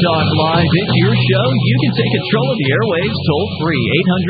Talk Live. It's your show. You can take control of the airwaves toll-free.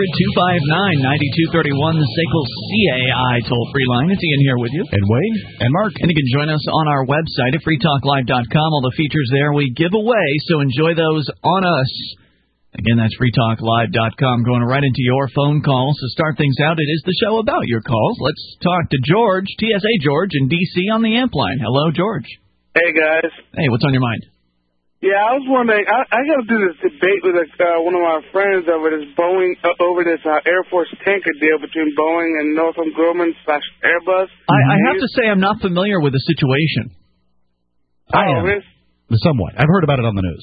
800-259-9231, the SACL CAI toll-free line. It's Ian here with you. And Wayne. And Mark. And you can join us on our website at freetalklive.com. All the features there we give away, so enjoy those on us. Again, that's freetalklive.com. Going right into your phone calls. To start things out, it is the show about your calls. Let's talk to George, TSA George in D.C. on the amp line. Hello, George. Hey, guys. Hey, what's on your mind? Yeah, I was wondering, I got to do this debate with one of my friends over this Air Force tanker deal between Boeing and Northrop Grumman / Airbus. I have to say I'm not familiar with the situation. I am. Somewhat. I've heard about it on the news.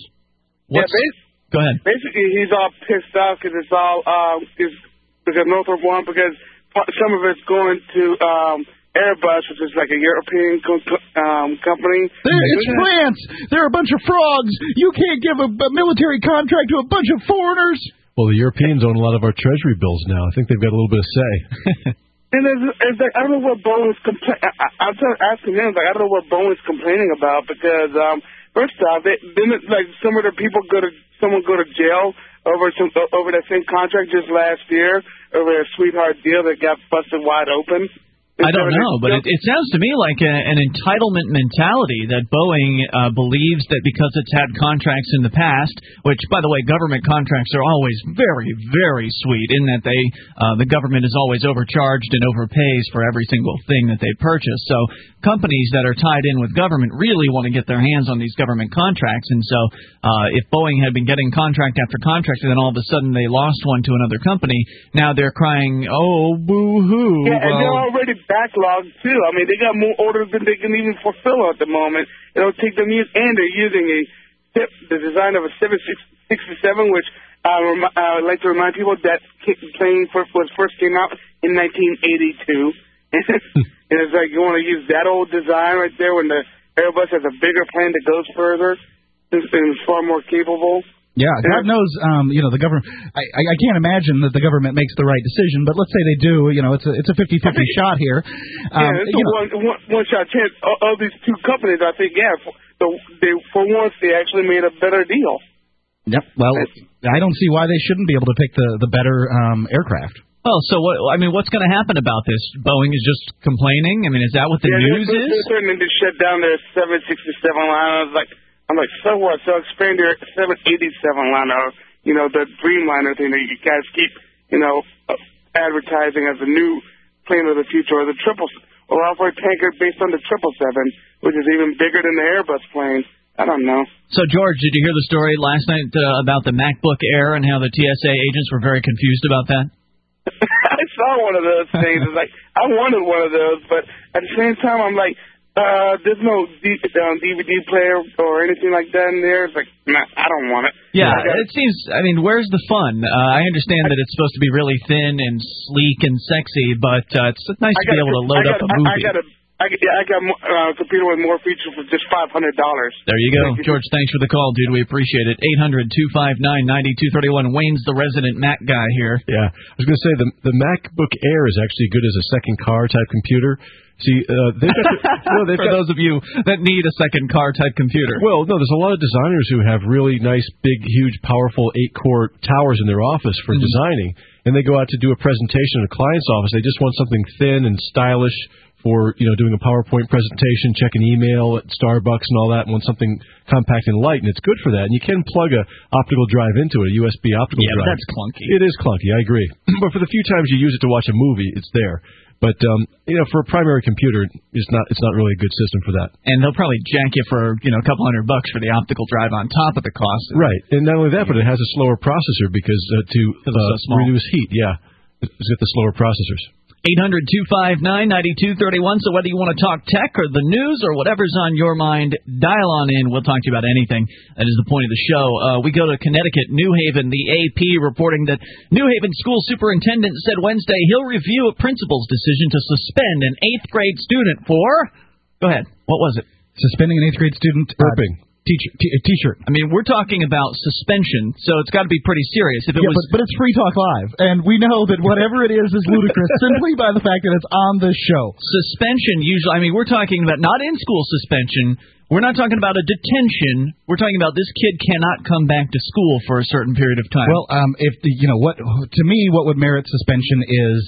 Go ahead. Basically, he's all pissed off because it's all because Northrop won, because some of it's going to Airbus, which is like a European company. It's France. They're a bunch of frogs. You can't give a military contract to a bunch of foreigners. Well, the Europeans own a lot of our treasury bills now. I think they've got a little bit of say. And it's like, I don't know what Boeing's I'm asking him, like, I don't know what Boeing's complaining about, because first off, didn't like some of the people go to jail over that same contract just last year over a sweetheart deal that got busted wide open? I don't know, but it sounds to me like an entitlement mentality that Boeing believes that because it's had contracts in the past, which, by the way, government contracts are always very, very sweet in that the government is always overcharged and overpays for every single thing that they purchase. So companies that are tied in with government really want to get their hands on these government contracts. And so if Boeing had been getting contract after contract and then all of a sudden they lost one to another company, now they're crying, oh, boo-hoo. Yeah, and they're already backlogged, too. I mean, they got more orders than they can even fulfill at the moment. It'll take them years, and they're using the design of a 767, which I would like to remind people that plane first came out in 1982. And it's like you want to use that old design right there when the Airbus has a bigger plane that goes further and is far more capable. Yeah, God knows, the government. I can't imagine that the government makes the right decision, but let's say they do. It's a 50-50 shot here. It's a one shot chance. Of these two companies, I think, for once they actually made a better deal. Yep. Well, I don't see why they shouldn't be able to pick the better aircraft. Well, so what's going to happen about this? Boeing is just complaining? I mean, is that what the news is? They're threatening to shut down their 767 line. I'm like, so what? So expand your 787 liner, the Dreamliner thing that you guys keep, advertising as the new plane of the future, or the or offer a tanker based on the 777, which is even bigger than the Airbus plane. I don't know. So, George, did you hear the story last night about the MacBook Air and how the TSA agents were very confused about that? I saw one of those things. It's like, I wanted one of those, but at the same time, I'm like, there's no DVD player or anything like that in there. It's like, nah, I don't want it. Yeah, it seems, where's the fun? I understand that it's supposed to be really thin and sleek and sexy, but it's nice to be able to load up a movie. I got a computer with more features for just $500. There you go. George, thanks for the call, dude. We appreciate it. 800-259-9231. Wayne's the resident Mac guy here. Yeah. I was going to say, the MacBook Air is actually good as a second car type computer. See, for those of you that need a second car type computer. Well, no, there's a lot of designers who have really nice, big, huge, powerful 8-core towers in their office for designing, and they go out to do a presentation in a client's office. They just want something thin and stylish for, doing a PowerPoint presentation, checking email at Starbucks and all that, and want something compact and light, and it's good for that. And you can plug a optical drive into it, a USB optical drive. Yeah, but that's clunky. It is clunky, I agree. But for the few times you use it to watch a movie, it's there. But for a primary computer, it's not really a good system for that. And they'll probably jack you for a couple $100 for the optical drive on top of the cost. Right, and not only that, but it has a slower processor because to reduce heat. Yeah, it's got the slower processors. 800-259-9231. So whether you want to talk tech or the news or whatever's on your mind, dial on in. We'll talk to you about anything. That is the point of the show. We go to Connecticut, New Haven. The AP reporting that New Haven school superintendent said Wednesday he'll review a principal's decision to suspend an 8th grade student for... Go ahead. What was it? Suspending an 8th grade student... burping. T-shirt. We're talking about suspension, so it's got to be pretty serious. If it was, but it's Free Talk Live, and we know that whatever it is ludicrous simply by the fact that it's on the show. Suspension usually, we're talking about not in-school suspension. We're not talking about a detention. We're talking about this kid cannot come back to school for a certain period of time. Well, to me, what would merit suspension is,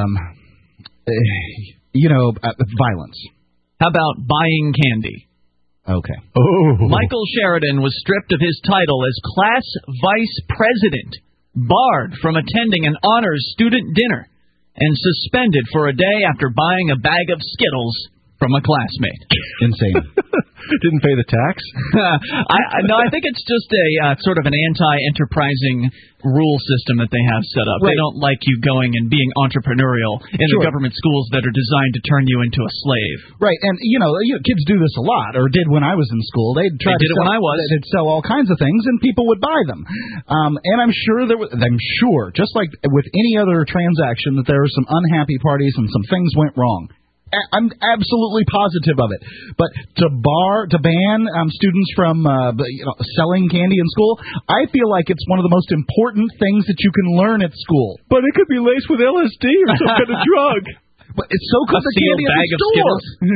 violence. How about buying candy? Okay. Oh. Michael Sheridan was stripped of his title as class vice president, barred from attending an honors student dinner, and suspended for a day after buying a bag of Skittles from a classmate. Insane. Didn't pay the tax? I think it's just a sort of an anti-enterprising rule system that they have set up. Right. They don't like you going and being entrepreneurial in the government schools that are designed to turn you into a slave. Right, and kids do this a lot, or did when I was in school. They'd when I was. They'd sell all kinds of things, and people would buy them. And I'm sure just like with any other transaction, that there were some unhappy parties and some things went wrong. I'm absolutely positive of it. But to ban students from selling candy in school, I feel like it's one of the most important things that you can learn at school. But it could be laced with LSD or some kind of drug. But it's so good the candy at the store.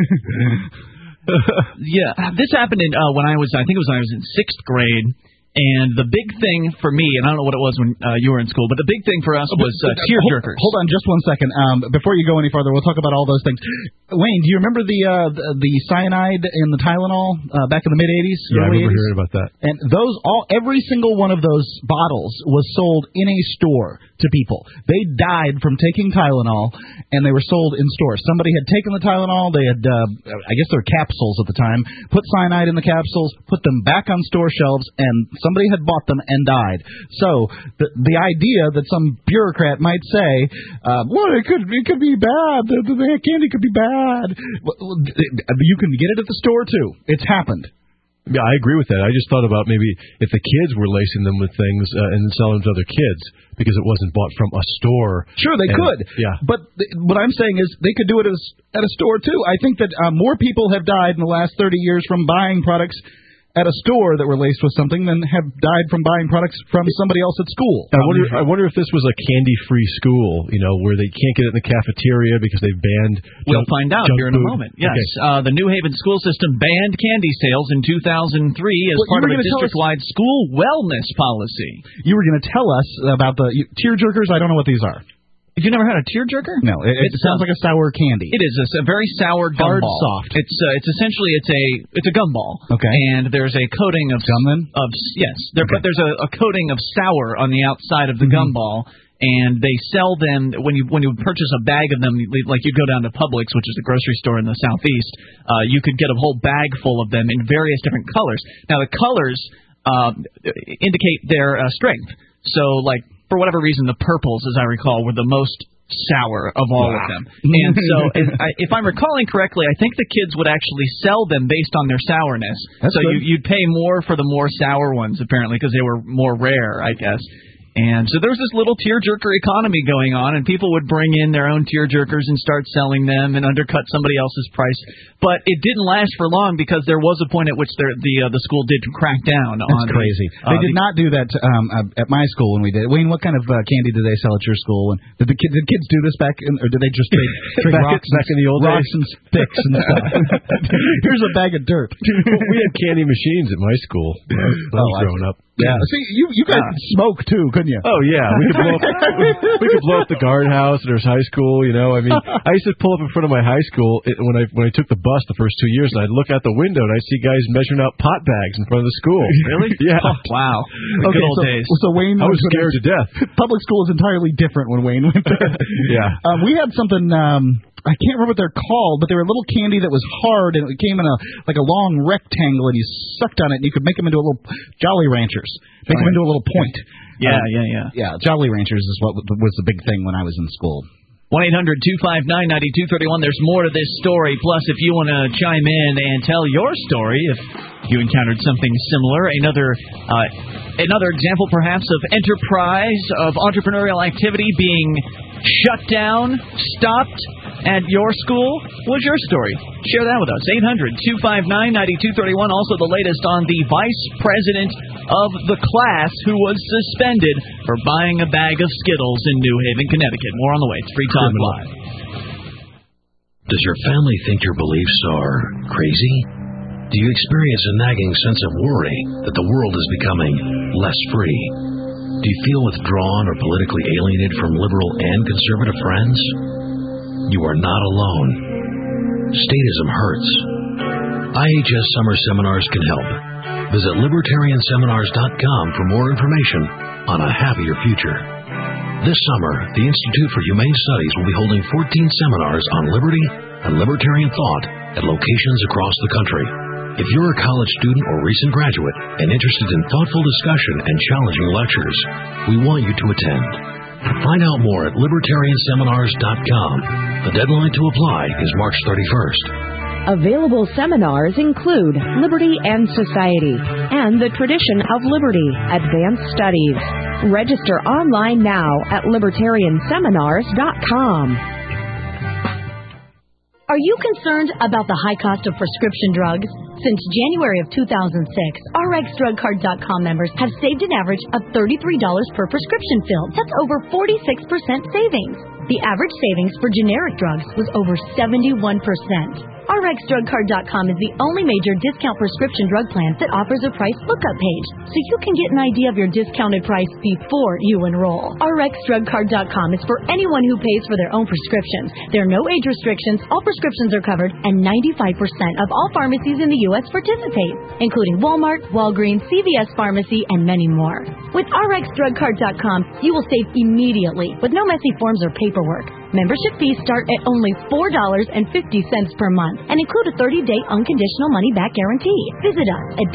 Yeah, this happened when I was in 6th grade. And the big thing for me, and I don't know what it was when you were in school, but the big thing for us was tearjerkers. Hold on just one second. Before you go any farther, we'll talk about all those things. Wayne, do you remember the cyanide in the Tylenol back in the mid-'80s? Yeah, I remember 80s? hearing about that. And every single one of those bottles was sold in a store to people. They died from taking Tylenol, and they were sold in stores. Somebody had taken the Tylenol. They had, I guess they were capsules at the time, put cyanide in the capsules, put them back on store shelves, and somebody had bought them and died. So the idea that some bureaucrat might say, it could be bad. The candy could be bad. You can get it at the store too. It's happened. Yeah, I agree with that. I just thought about maybe if the kids were lacing them with things and selling them to other kids because it wasn't bought from a store. Sure, they could. Yeah. But what I'm saying is they could do it at a store too. I think that more people have died in the last 30 years from buying products at a store that were laced with something than have died from buying products from somebody else at school. I wonder if this was a candy-free school, where they can't get it in the cafeteria because they've banned. We'll find out here in a moment. Yes, okay. The New Haven school system banned candy sales in 2003 as part of a district-wide school wellness policy. You were going to tell us about the tearjerkers. I don't know what these are. You never had a tearjerker? No, it sounds like a sour candy. It is a very sour gumball. Hard, soft. It's essentially it's a gumball. Okay. And there's a coating of gum. But there's a coating of sour on the outside of the gumball, and they sell them when you purchase a bag of them. Like you go down to Publix, which is the grocery store in the southeast. You could get a whole bag full of them in various different colors. Now the colors indicate their strength. So like. For whatever reason, the purples, as I recall, were the most sour of all of them. And so, if I'm recalling correctly, I think the kids would actually sell them based on their sourness. That's so good. you'd pay more for the more sour ones, apparently, because they were more rare, I guess. And so there was this little tearjerker economy going on, and people would bring in their own tearjerkers and start selling them and undercut somebody else's price. But it didn't last for long because there was a point at which the school did crack down on. That's crazy. They did not do that at my school when we did. Wayne, what kind of candy did they sell at your school? And did kids do this back, or did they just trade rocks in the old rocks days? and sticks and stuff? Here's a bag of dirt. We had candy machines at my school when I was growing up. Yeah. See, you guys smoke too, couldn't you? Oh yeah, we could blow up the guardhouse at our high school. I mean, I used to pull up in front of my high school when I took the bus the first 2 years, and I'd look out the window and I'd see guys measuring out pot bags in front of the school. Really? Yeah. Oh, wow. Okay, good old days. So Wayne, I was scared to death. Public school is entirely different when Wayne went there. Yeah. We had something. I can't remember what they're called, but they were a little candy that was hard, and it came in a long rectangle, and you sucked on it, and you could make them into a little Jolly Ranchers. Make them into a little point. Yeah. Yeah, Jolly Ranchers is what was the big thing when I was in school. 1-800-259-9231. There's more to this story. Plus, if you want to chime in and tell your story, if you encountered something similar, another example perhaps of enterprise, of entrepreneurial activity being shut down, stopped at your school, what's your story? Share that with us. 800-259-9231. Also the latest on the vice president of the class who was suspended for buying a bag of Skittles in New Haven, Connecticut. More on the way. It's Free Talk Live. Does your family think your beliefs are crazy? Do you experience a nagging sense of worry that the world is becoming less free? Do you feel withdrawn or politically alienated from liberal and conservative friends? You are not alone. Statism hurts. IHS Summer Seminars can help. Visit libertarianseminars.com for more information on a happier future. This summer, the Institute for Humane Studies will be holding 14 seminars on liberty and libertarian thought at locations across the country. If you're a college student or recent graduate and interested in thoughtful discussion and challenging lectures, we want you to attend. Find out more at libertarianseminars.com. The deadline to apply is March 31st. Available seminars include Liberty and Society and the Tradition of Liberty, Advanced Studies. Register online now at libertarianseminars.com. Are you concerned about the high cost of prescription drugs? Since January of 2006, RxDrugCard.com members have saved an average of $33 per prescription fill. That's over 46% savings. The average savings for generic drugs was over 71%. RxDrugCard.com is the only major discount prescription drug plan that offers a price lookup page, so you can get an idea of your discounted price before you enroll. RxDrugCard.com is for anyone who pays for their own prescriptions. There are no age restrictions, all prescriptions are covered, and 95% of all pharmacies in the U.S. participate, including Walmart, Walgreens, CVS Pharmacy, and many more. With RxDrugCard.com, you will save immediately with no messy forms or paperwork. Membership fees start at only $4.50 per month and include a 30-day unconditional money-back guarantee. Visit us at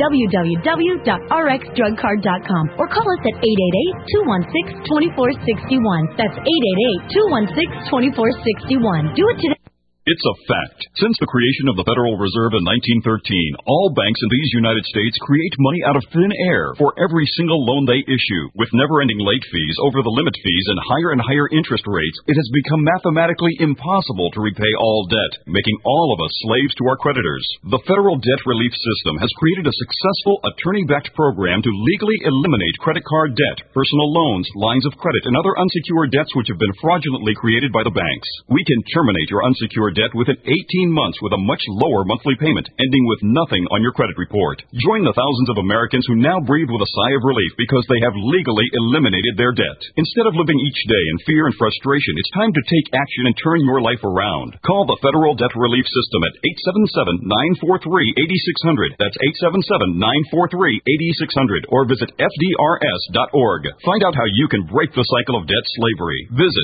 www.rxdrugcard.com or call us at 888-216-2461. That's 888-216-2461. Do it today. It's a fact. Since the creation of the Federal Reserve in 1913, all banks in these United States create money out of thin air for every single loan they issue. With never-ending late fees, over the limit fees, and higher interest rates, it has become mathematically impossible to repay all debt, making all of us slaves to our creditors. The Federal Debt Relief System has created a successful attorney-backed program to legally eliminate credit card debt, personal loans, lines of credit, and other unsecured debts which have been fraudulently created by the banks. We can terminate your unsecured debt within 18 months with a much lower monthly payment, ending with nothing on your credit report. Join the thousands of Americans who now breathe with a sigh of relief because they have legally eliminated their debt. Instead of living each day in fear and frustration, it's time to take action and turn your life around. Call the Federal Debt Relief System at 877-943-8600. That's 877-943-8600. Or visit FDRS.org. Find out how you can break the cycle of debt slavery. Visit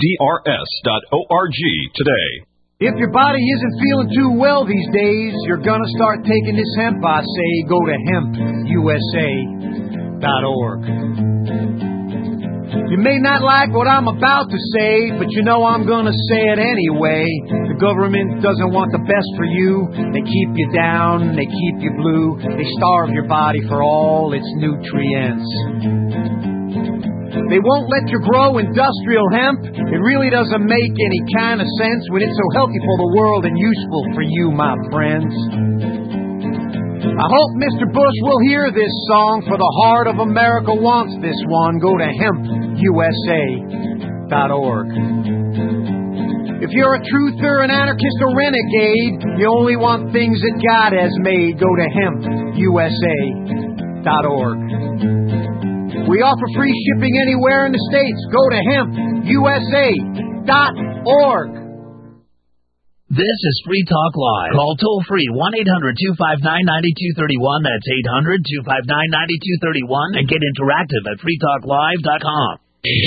FDRS.org today. If your body isn't feeling too well these days, you're gonna start taking this hemp, I say. Go to hempusa.org. You may not like what I'm about to say, but you know I'm gonna say it anyway. The government doesn't want the best for you. They keep you down, they keep you blue. They starve your body for all its nutrients. They won't let you grow industrial hemp. It really doesn't make any kind of sense when it's so healthy for the world and useful for you, my friends. I hope Mr. Bush will hear this song, for the heart of America wants this one. Go to hempusa.org. If you're a truther, an anarchist, or renegade, you only want things that God has made. Go to hempusa.org. We offer free shipping anywhere in the States. Go to hempusa.org. This is Free Talk Live. Call toll free 1-800-259-9231. That's 800-259-9231. And get interactive at freetalklive.com.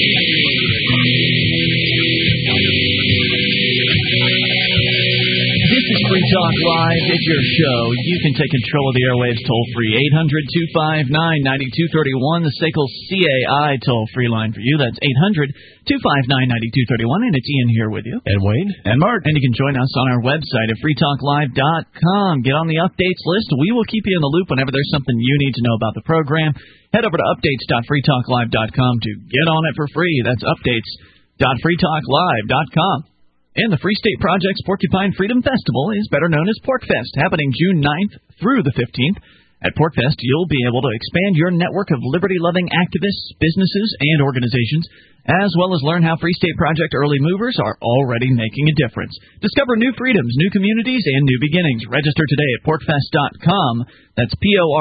This is Free Talk Live. It's your show. You can take control of the airwaves toll-free. 800-259-9231, the SACL CAI toll-free line for you. That's 800-259-9231, and it's Ian here with you. And Wayne. And Mark. And you can join us on our website at freetalklive.com. Get on the updates list. We will keep you in the loop whenever there's something you need to know about the program. Head over to updates.freetalklive.com to get on it for free. That's updates.freetalklive.com. And the Free State Project's Porcupine Freedom Festival is better known as PorcFest, happening June 9th through the 15th At PorkFest, you'll be able to expand your network of liberty-loving activists, businesses, and organizations, as well as learn how Free State Project early movers are already making a difference. Discover new freedoms, new communities, and new beginnings. Register today at porkfest.com. That's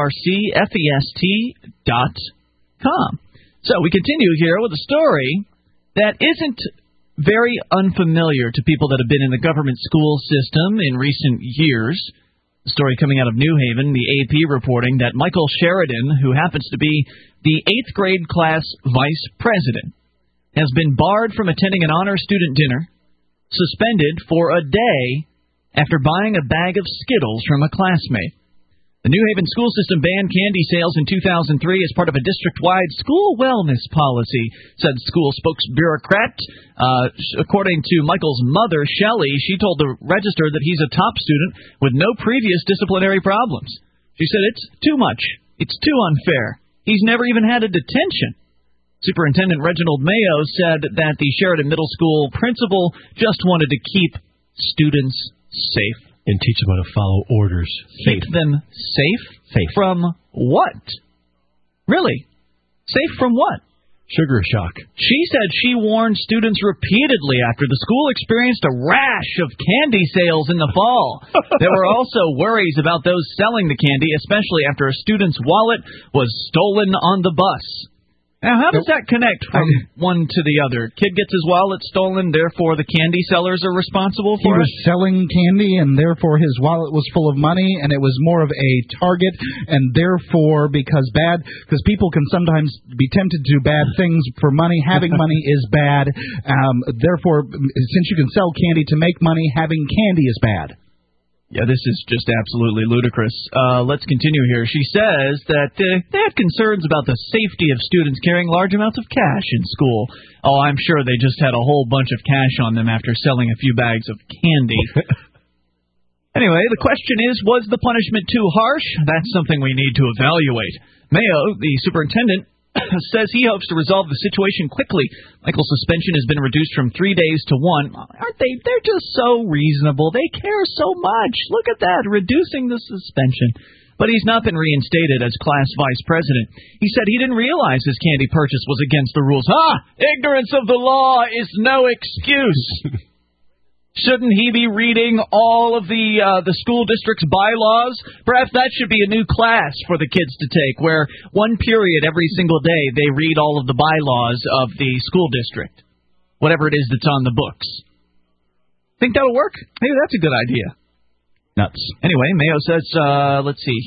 PorkFest.com. So we continue here with a story that isn't very unfamiliar to people that have been in the government school system in recent years. The story coming out of New Haven, the AP reporting that Michael Sheridan, who happens to be the 8th grade class vice president, has been barred from attending an honor student dinner, suspended for a day after buying a bag of Skittles from a classmate. The New Haven school system banned candy sales in 2003 as part of a district-wide school wellness policy, said school spokesbureaucrat. According to Michael's mother, Shelley, she told the Register that he's a top student with no previous disciplinary problems. She said it's too much. It's too unfair. He's never even had a detention. Superintendent Reginald Mayo said that the Sheridan Middle School principal just wanted to keep students safe. And teach them how to follow orders. Keep them safe? Safe. From what? Really? Safe from what? Sugar shock. She said she warned students repeatedly after the school experienced a rash of candy sales in the fall. There were also worries about those selling the candy, especially after a student's wallet was stolen on the bus. Now, how does that connect from one to the other? Kid gets his wallet stolen, therefore the candy sellers are responsible for it? He was selling candy, and therefore his wallet was full of money, and it was more of a target, and therefore, because people can sometimes be tempted to do bad things for money, having money is bad. Therefore, since you can sell candy to make money, having candy is bad. Yeah, this is just absolutely ludicrous. Let's continue here. She says that they had concerns about the safety of students carrying large amounts of cash in school. Oh, I'm sure they just had a whole bunch of cash on them after selling a few bags of candy. Anyway, the question is, was the punishment too harsh? That's something we need to evaluate. Mayo, the superintendent, says he hopes to resolve the situation quickly. Michael's suspension has been reduced from 3 days to 1. Aren't they? They're just so reasonable. They care so much. Look at that, reducing the suspension. But he's not been reinstated as class vice president. He said he didn't realize his candy purchase was against the rules. Ignorance of the law is no excuse. Shouldn't he be reading all of the school district's bylaws? Perhaps that should be a new class for the kids to take, where one period every single day they read all of the bylaws of the school district, whatever it is that's on the books. Think that'll work? Maybe that's a good idea. Nuts. Anyway, Mayo says, let's see,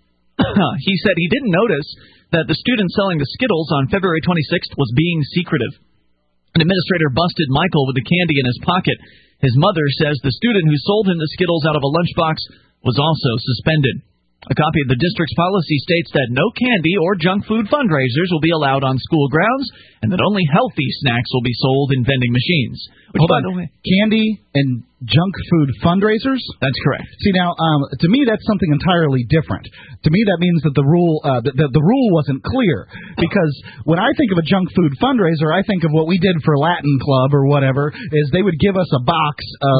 he said he didn't notice that the student selling the Skittles on February 26th was being secretive. An administrator busted Michael with the candy in his pocket. His mother says the student who sold him the Skittles out of a lunchbox was also suspended. A copy of the district's policy states that no candy or junk food fundraisers will be allowed on school grounds, and that only healthy snacks will be sold in vending machines. Which, by the way, candy and junk food fundraisers? That's correct. See, now, to me, that's something entirely different. To me, that means that the rule wasn't clear. Because when I think of a junk food fundraiser, I think of what we did for Latin Club or whatever, is they would give us a box of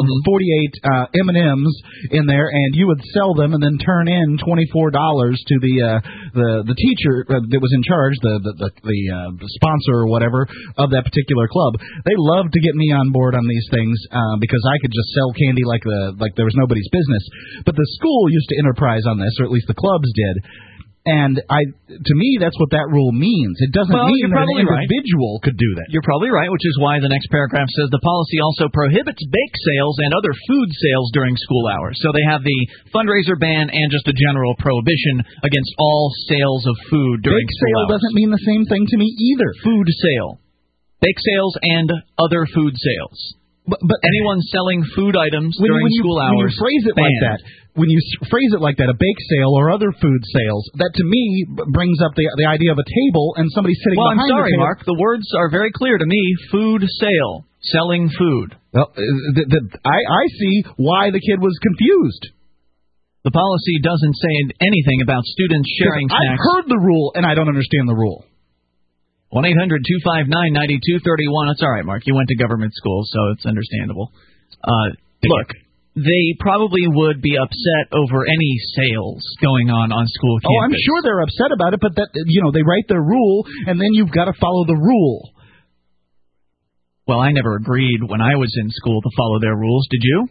48 M&Ms in there, and you would sell them and then turn in $24 to the teacher that was in charge, the sponsor or whatever of that particular club. They loved to get me on board on these things because I could just sell candy like there was nobody's business. But the school used to enterprise on this, or at least the clubs did. And to me, that's what that rule means. It doesn't mean that an individual could do that. You're probably right, which is why the next paragraph says the policy also prohibits bake sales and other food sales during school hours. So they have the fundraiser ban and just a general prohibition against all sales of food during school hours. Bake sale doesn't mean the same thing to me either. Food sale. Bake sales and other food sales. But anyone selling food items during school hours. When you phrase it like that, a bake sale or other food sales, that to me brings up the idea of a table and somebody sitting behind the table. Well, I'm sorry, Mark. The words are very clear to me. Food sale. Selling food. Well, I see why the kid was confused. The policy doesn't say anything about students sharing snacks. I've heard the rule, and I don't understand the rule. 1-800-259-9231. That's all right, Mark. You went to government school, so it's understandable. Look, they probably would be upset over any sales going on school campus. Oh, I'm sure they're upset about it, but that they write their rule, and then you've got to follow the rule. Well, I never agreed when I was in school to follow their rules. Did you?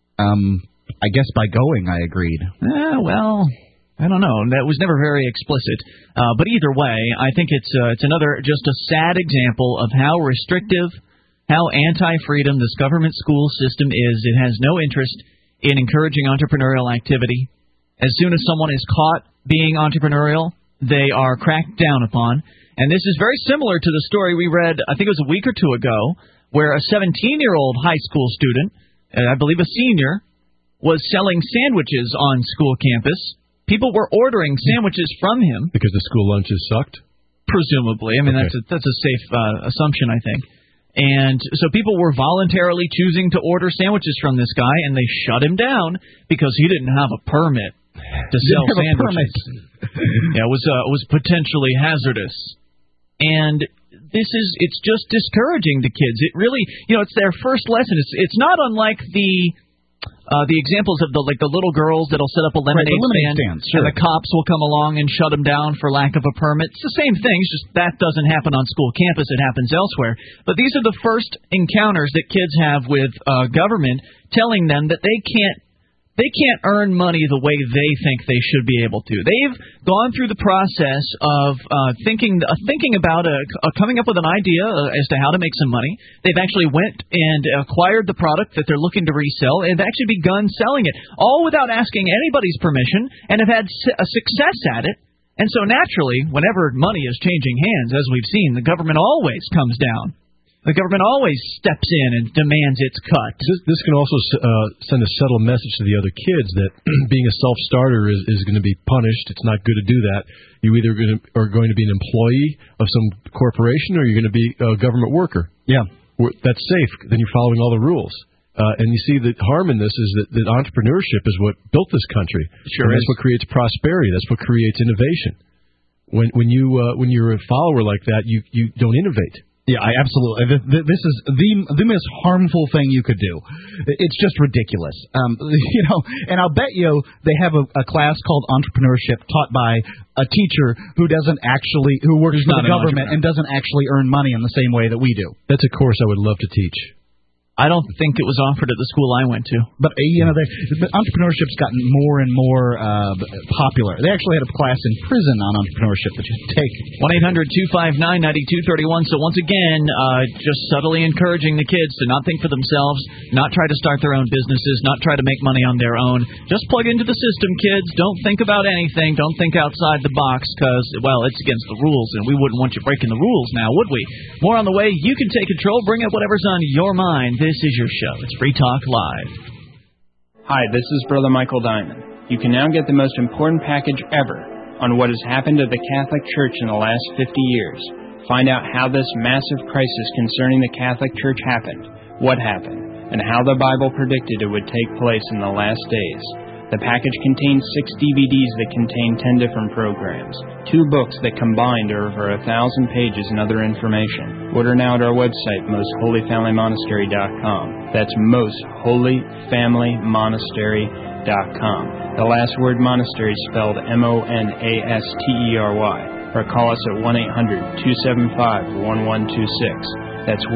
I guess by going, I agreed. Well, I don't know. That was never very explicit. But either way, I think it's another just a sad example of how restrictive, how anti-freedom this government school system is. It has no interest in encouraging entrepreneurial activity. As soon as someone is caught being entrepreneurial, they are cracked down upon. And this is very similar to the story we read, I think it was a week or two ago, where a 17-year-old high school student, I believe a senior, was selling sandwiches on school campus. People were ordering sandwiches from him. Because the school lunches sucked? Presumably. I mean, okay. that's a safe assumption, I think. And so people were voluntarily choosing to order sandwiches from this guy, and they shut him down because he didn't have a permit to sell sandwiches. Yeah, it was potentially hazardous. And it's just discouraging to kids. It really, it's their first lesson. It's not unlike the examples of the little girls that'll set up a lemonade stand, sure. And the cops will come along and shut them down for lack of a permit. It's the same thing. It's just that doesn't happen on school campus. It happens elsewhere. But these are the first encounters that kids have with government telling them that they can't earn money the way they think they should be able to. They've gone through the process of thinking about coming up with an idea as to how to make some money. They've actually went and acquired the product that they're looking to resell and have actually begun selling it, all without asking anybody's permission, and have had a success at it. And so naturally, whenever money is changing hands, as we've seen, the government always comes down. The government always steps in and demands its cut. This can also send a subtle message to the other kids that being a self-starter is going to be punished. It's not good to do that. You either are going to be an employee of some corporation or you're going to be a government worker. Yeah. That's safe. Then you're following all the rules. And you see the harm in this is that entrepreneurship is what built this country. Sure. And that's what creates prosperity. That's what creates innovation. When you're a follower like that, you don't innovate. Yeah, absolutely. This is the most harmful thing you could do. It's just ridiculous. And I'll bet you they have a class called entrepreneurship taught by a teacher who works for the government and doesn't actually earn money in the same way that we do. That's a course I would love to teach. I don't think it was offered at the school I went to. But, entrepreneurship's gotten more and more popular. They actually had a class in prison on entrepreneurship that you could take. 1-800-259-9231. So once again, just subtly encouraging the kids to not think for themselves, not try to start their own businesses, not try to make money on their own. Just plug into the system, kids. Don't think about anything. Don't think outside the box because, it's against the rules, and we wouldn't want you breaking the rules now, would we? More on the way. You can take control. Bring up whatever's on your mind. This is your show. It's Free Talk Live. Hi, this is Brother Michael Diamond. You can now get the most important package ever on what has happened to the Catholic Church in the last 50 years. Find out how this massive crisis concerning the Catholic Church happened, what happened, and how the Bible predicted it would take place in the last days. The package contains 6 DVDs that contain 10 different programs, 2 books that combined are over 1,000 pages and other information. Order now at our website, mostholyfamilymonastery.com. That's mostholyfamilymonastery.com. The last word monastery is spelled Monastery. Or call us at 1-800-275-1126. That's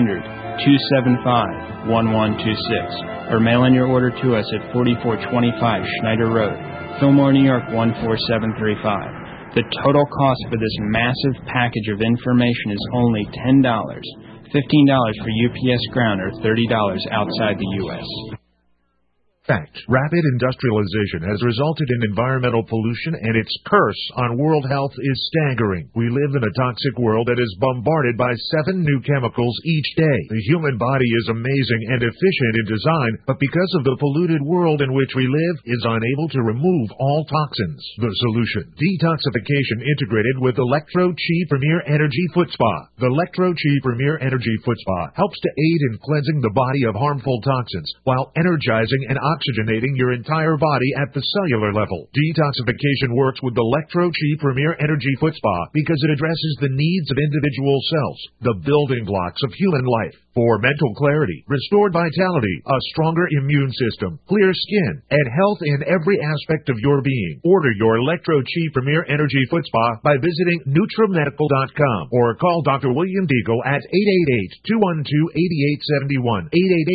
1-800-275-1126. Or mail in your order to us at 4425 Schneider Road, Fillmore, New York 14735. The total cost for this massive package of information is only $10, $15 for UPS Ground, or $30 outside the U.S. Fact, rapid industrialization has resulted in environmental pollution, and its curse on world health is staggering. We live in a toxic world that is bombarded by 7 new chemicals each day. The human body is amazing and efficient in design, but because of the polluted world in which we live, is unable to remove all toxins. The solution: detoxification integrated with Electro Chi Premier Energy Foot Spa. The Electro Chi Premier Energy Foot Spa helps to aid in cleansing the body of harmful toxins while energizing and oxygenating your entire body at the cellular level. Detoxification works with the Electro Chi Premier Energy Foot Spa because it addresses the needs of individual cells, the building blocks of human life. For mental clarity, restored vitality, a stronger immune system, clear skin, and health in every aspect of your being. Order your Electro-Chi Premier Energy Foot Spa by visiting NutriMedical.com or call Dr. William Deagle at 888-212-8871.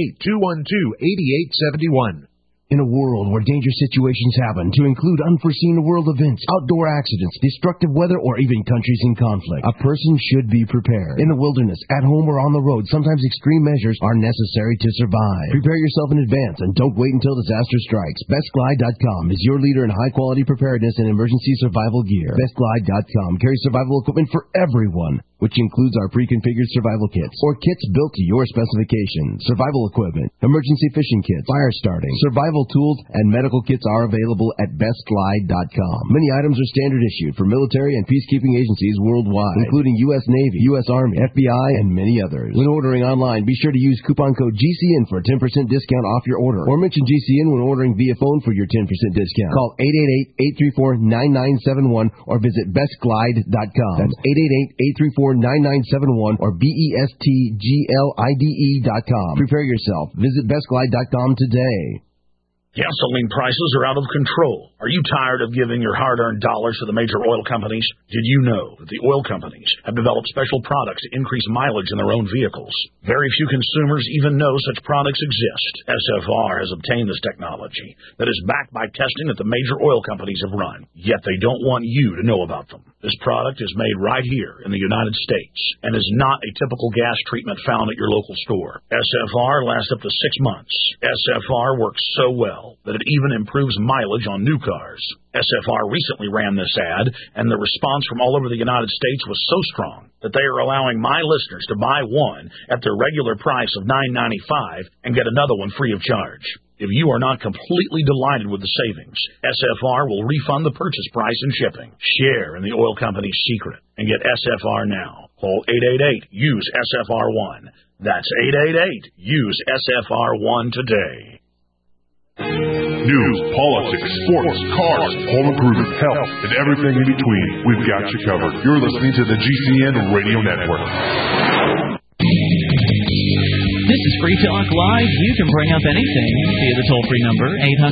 888-212-8871. In a world where dangerous situations happen, to include unforeseen world events, outdoor accidents, destructive weather, or even countries in conflict, a person should be prepared. In the wilderness, at home, or on the road, sometimes extreme measures are necessary to survive. Prepare yourself in advance and don't wait until disaster strikes. BestGlide.com is your leader in high-quality preparedness and emergency survival gear. BestGlide.com carries survival equipment for everyone, which includes our pre-configured survival kits or kits built to your specifications, survival equipment, emergency fishing kits, fire starting, survival tools, and medical kits are available at BestGlide.com. Many items are standard issued for military and peacekeeping agencies worldwide, including U.S. Navy, U.S. Army, FBI, and many others. When ordering online, be sure to use coupon code GCN for a 10% discount off your order, or mention GCN when ordering via phone for your 10% discount. Call 888-834-9971 or visit BestGlide.com. That's 888-834-9971 or BESTGLIDE.com. Prepare yourself. Visit BestGlide.com today. Gasoline prices are out of control. Are you tired of giving your hard-earned dollars to the major oil companies? Did you know that the oil companies have developed special products to increase mileage in their own vehicles? Very few consumers even know such products exist. SFR has obtained this technology that is backed by testing that the major oil companies have run, yet they don't want you to know about them. This product is made right here in the United States and is not a typical gas treatment found at your local store. SFR lasts up to 6 months. SFR works so well that it even improves mileage on new cars. SFR recently ran this ad, and the response from all over the United States was so strong that they are allowing my listeners to buy one at their regular price of $9.95 and get another one free of charge. If you are not completely delighted with the savings, SFR will refund the purchase price and shipping. Share in the oil company's secret and get SFR now. Call 888-USE-SFR1. That's 888-USE-SFR1 today. News, politics, sports, cars, home improvement, health, and everything in between. We've got you covered. You're listening to the GCN Radio Network. This is Free Talk Live. You can bring up anything via the toll-free number,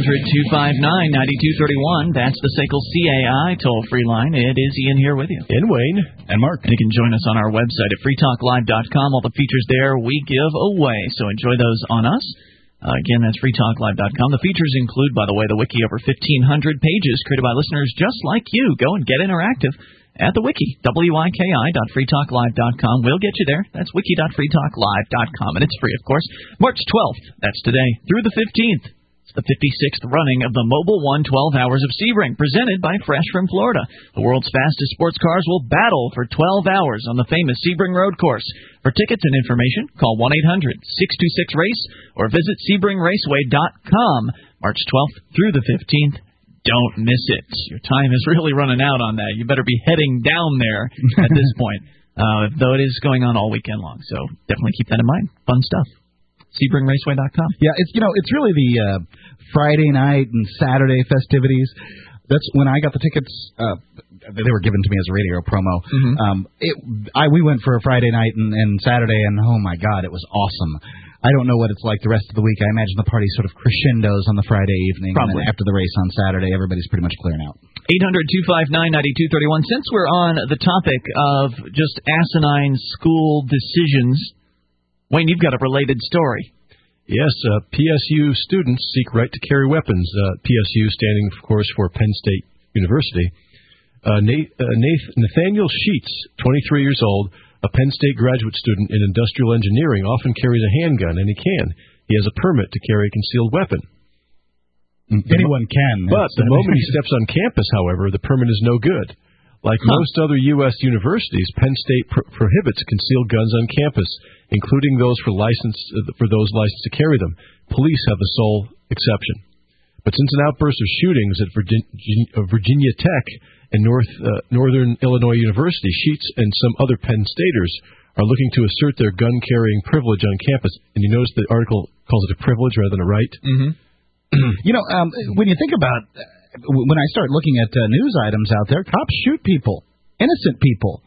800-259-9231. That's the SACL CAI toll-free line. It is Ian here with you. And Wayne. And Mark. And you can join us on our website at freetalklive.com. All the features there we give away, so enjoy those on us. Again, that's freetalklive.com. The features include, by the way, the wiki, over 1,500 pages created by listeners just like you. Go and get interactive at the wiki, wiki.freetalklive.com. We'll get you there. That's wiki.freetalklive.com, and it's free, of course. March 12th, that's today, through the 15th. It's the 56th running of the Mobil 1 12 Hours of Sebring, presented by Fresh from Florida. The world's fastest sports cars will battle for 12 hours on the famous Sebring Road Course. For tickets and information, call 1-800-626-RACE or visit SebringRaceway.com. March 12th through the 15th. Don't miss it. Your time is really running out on that. You better be heading down there at this point, though it is going on all weekend long. So definitely keep that in mind. Fun stuff. SebringRaceway.com. Yeah, it's really the Friday night and Saturday festivities. That's when I got the tickets. They were given to me as a radio promo. Mm-hmm. We went for a Friday night and Saturday, and oh my God, it was awesome. I don't know what it's like the rest of the week. I imagine the party sort of crescendos on the Friday evening. Probably. And then after the race on Saturday, everybody's pretty much clearing out. 800-259-9231. Since we're on the topic of just asinine school decisions, Wayne, you've got a related story. Yes, PSU students seek right to carry weapons. PSU standing, of course, for Penn State University. Nathaniel Sheets, 23 years old, a Penn State graduate student in industrial engineering, often carries a handgun, and he can. He has a permit to carry a concealed weapon. Anyone can. But the moment he steps on campus, however, the permit is no good. Like most other U.S. universities, Penn State prohibits concealed guns on campus, including those for those licensed to carry them. Police have the sole exception. But since an outburst of shootings at Virginia Tech and Northern Illinois University, Sheets and some other Penn Staters are looking to assert their gun-carrying privilege on campus. And you notice the article calls it a privilege rather than a right? Mm-hmm. When you think about when I start looking at news items out there, cops shoot people, innocent people.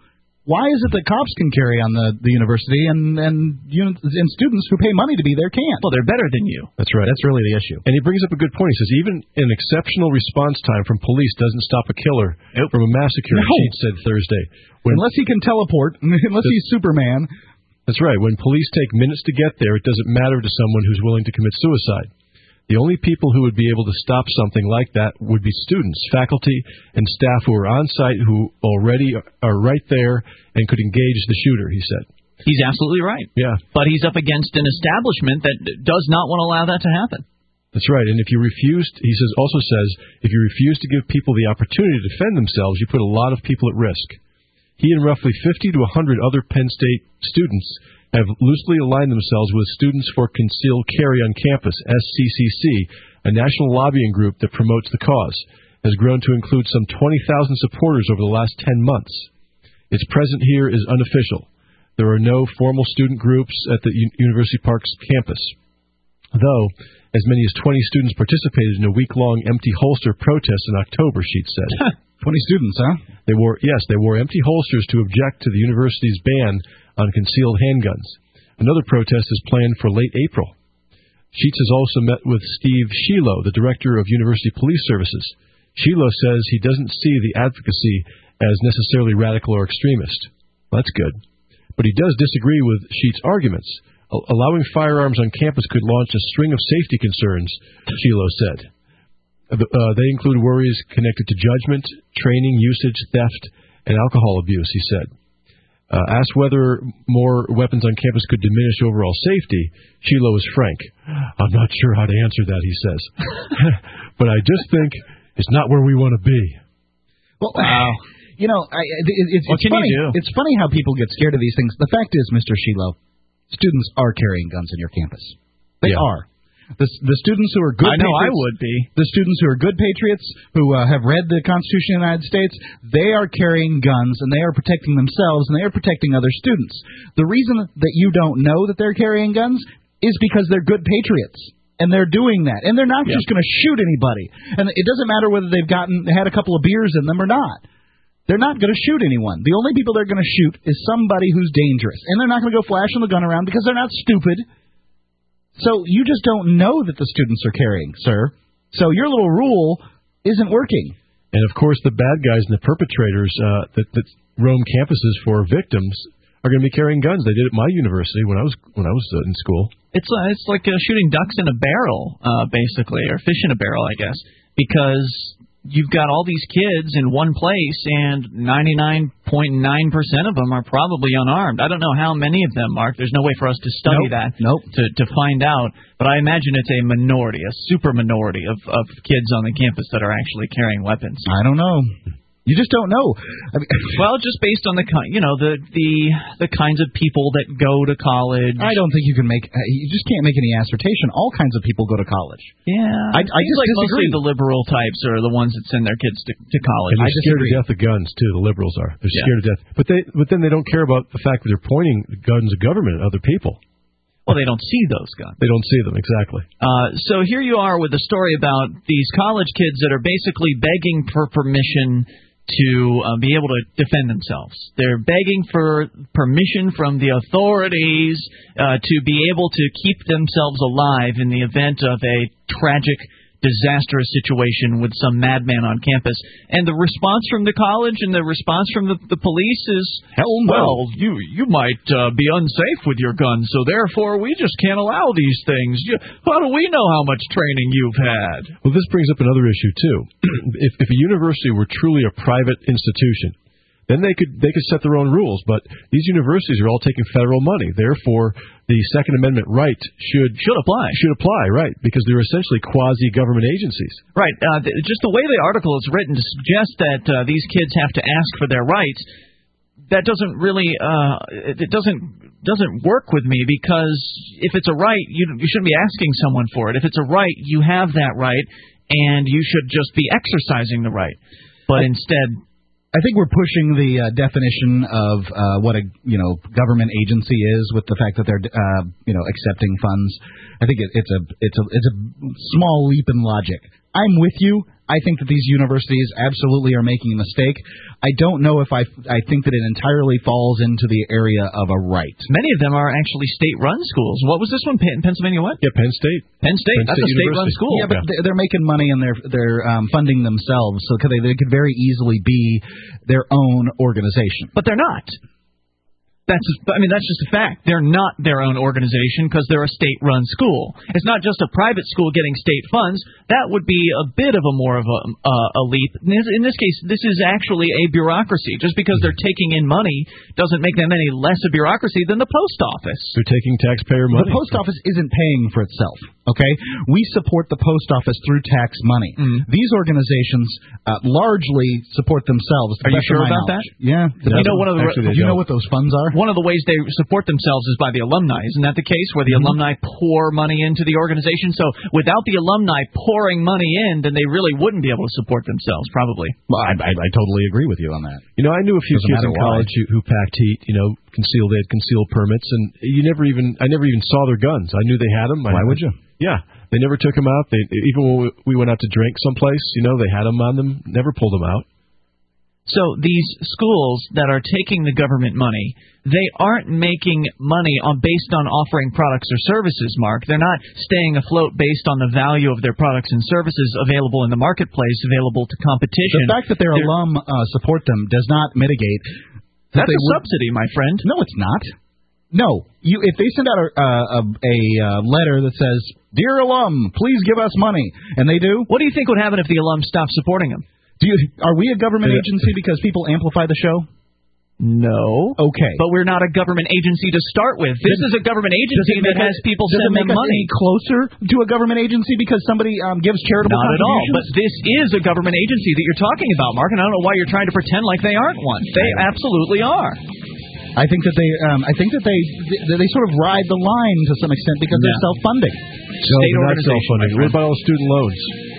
Why is it that cops can carry on the university and students who pay money to be there can't? Well, they're better than you. That's right. That's really the issue. And he brings up a good point. He says even an exceptional response time from police doesn't stop a killer from a massacre, Sheets said Thursday. Unless he can teleport, unless he's Superman. That's right. When police take minutes to get there, it doesn't matter to someone who's willing to commit suicide. The only people who would be able to stop something like that would be students, faculty, and staff who are on site who already are right there and could engage the shooter, he said. He's absolutely right. Yeah. But he's up against an establishment that does not want to allow that to happen. That's right. And if you refuse, also says, if you refuse to give people the opportunity to defend themselves, you put a lot of people at risk. He and roughly 50 to 100 other Penn State students have loosely aligned themselves with Students for Concealed Carry on Campus, SCCC, a national lobbying group that promotes the cause, has grown to include some 20,000 supporters over the last 10 months. Its presence here is unofficial. There are no formal student groups at the University Park's campus, though as many as 20 students participated in a week-long empty holster protest in October, Sheets said. 20 students, huh? They wore empty holsters to object to the university's ban on concealed handguns. Another protest is planned for late April. Sheets has also met with Steve Shiloh, the director of University Police Services. Shiloh says he doesn't see the advocacy as necessarily radical or extremist. Well, that's good. But he does disagree with Sheets' arguments. Allowing firearms on campus could launch a string of safety concerns, Shiloh said. They include worries connected to judgment, training, usage, theft, and alcohol abuse, he said. Asked whether more weapons on campus could diminish overall safety, Shiloh is frank. I'm not sure how to answer that, he says. But I just think it's not where we want to be. Well, it's what can funny. you do? It's funny how people get scared of these things. The fact is, Mr. Shiloh, students are carrying guns on your campus. They are. The students who are good I know patriots, I would be. The students who are good patriots, who have read the Constitution of the United States, they are carrying guns, and they are protecting themselves, and they are protecting other students. The reason that you don't know that they're carrying guns is because they're good patriots, and they're doing that. And they're not just going to shoot anybody. And it doesn't matter whether they've had a couple of beers in them or not. They're not going to shoot anyone. The only people they're going to shoot is somebody who's dangerous. And they're not going to go flashing the gun around because they're not stupid. So you just don't know that the students are carrying, sir. So your little rule isn't working. And, of course, the bad guys and the perpetrators that roam campuses for victims are going to be carrying guns. They did at my university when I was in school. It's like shooting ducks in a barrel, basically, or fish in a barrel, I guess, because you've got all these kids in one place, and 99.9% of them are probably unarmed. I don't know how many of them, Mark. There's no way for us to study that to find out. But I imagine it's a minority, a super minority of kids on the campus that are actually carrying weapons. I don't know. You just don't know. I mean, well, just based on the kinds of people that go to college. I don't think you just can't make any assertion. All kinds of people go to college. Yeah, I just like disagree. Mostly the liberal types are the ones that send their kids to college. And they're scared to death of guns too. The liberals are. They're scared to death. But then they don't care about the fact that they're pointing guns at government at other people. Well, they don't see those guns. They don't see them, exactly. So here you are with a story about these college kids that are basically begging for permission to be able to defend themselves. They're begging for permission from the authorities to be able to keep themselves alive in the event of a tragic, disastrous situation with some madman on campus. And the response from the college and the response from the police is, hell no. Well, you might be unsafe with your gun, so therefore we just can't allow these things. How do we know how much training you've had? Well, this brings up another issue, too. If a university were truly a private institution, then they could set their own rules. But these universities are all taking federal money. Therefore, the Second Amendment right should apply. Should apply, right? Because they're essentially quasi-government agencies. Right. Just the way the article is written to suggest that these kids have to ask for their rights, that doesn't really it doesn't work with me, because if it's a right, you shouldn't be asking someone for it. If it's a right, you have that right, and you should just be exercising the right. But instead, I think we're pushing the definition of what a government agency is with the fact that they're accepting funds. I think it's a small leap in logic. I'm with you. I think that these universities absolutely are making a mistake. I don't know if I think that it entirely falls into the area of a right. Many of them are actually state-run schools. What was this one? Pennsylvania what? Yeah, Penn State. Penn State. That's a state-run school. Yeah, but they're making money and they're funding themselves, so they could very easily be their own organization. But they're not. That's just a fact. They're not their own organization because they're a state-run school. It's not just a private school getting state funds. That would be a bit of a more of a leap. In this case, this is actually a bureaucracy. Just because they're taking in money doesn't make them any less a bureaucracy than the post office. They're taking taxpayer money. The post office isn't paying for itself. Okay, we support the post office through tax money. These organizations largely support themselves. Are you sure about that? Yeah. You know what those funds are? One of the ways they support themselves is by the alumni. Isn't that the case, where the alumni pour money into the organization? So without the alumni pouring money in, then they really wouldn't be able to support themselves, probably. Well, I totally agree with you on that. You know, I knew a few kids in college who packed heat, they had concealed permits, and I never even saw their guns. I knew they had them. Why would you? Yeah. They never took them out. Even when we went out to drink someplace, they had them on them, never pulled them out. So these schools that are taking the government money, they aren't making money based on offering products or services, Mark. They're not staying afloat based on the value of their products and services available in the marketplace, available to competition. The fact that their alum support them does not mitigate. That's a subsidy, my friend. No, it's not. No. If they send out a letter that says, "Dear alum, please give us money," and they do, what do you think would happen if the alum stopped supporting them? Are we a government agency because people amplify the show? No. Okay. But we're not a government agency to start with. This is a government agency that has people send them money. Any closer to a government agency because somebody gives charitable contributions? Not at all. But this is a government agency that you're talking about, Mark, and I don't know why you're trying to pretend like they aren't one. They absolutely are. I think that they sort of ride the line to some extent because they're self-funding. State organization. Read about all student loans.